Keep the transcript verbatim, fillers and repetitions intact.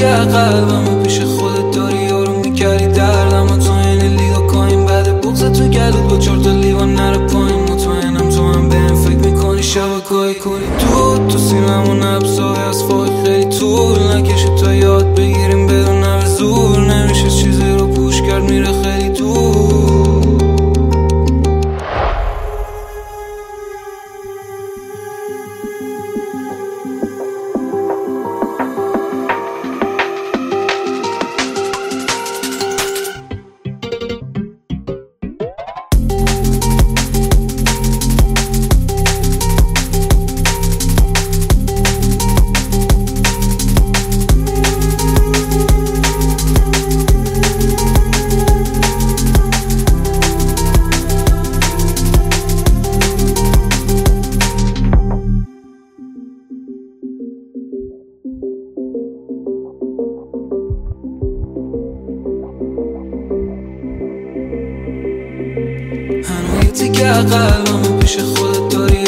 تیکه قلبمو پیش خودت داری یارو میکردی دردم و تو این لیگا کاین بعد بغزت تو گلود با چهار تا لیوان نره پایین. مطمئنم تو هم بهم فکر میکنی شبکه‌ای کنی دود تو سینمون نبضای از فاک خیلی طول نکشه تا یاد بگیریم بدون نوه زور نمیشه چیزی رو پوش کرد میره خیلی دور. هنوز یه تیکه قلبمو پیش خودت داری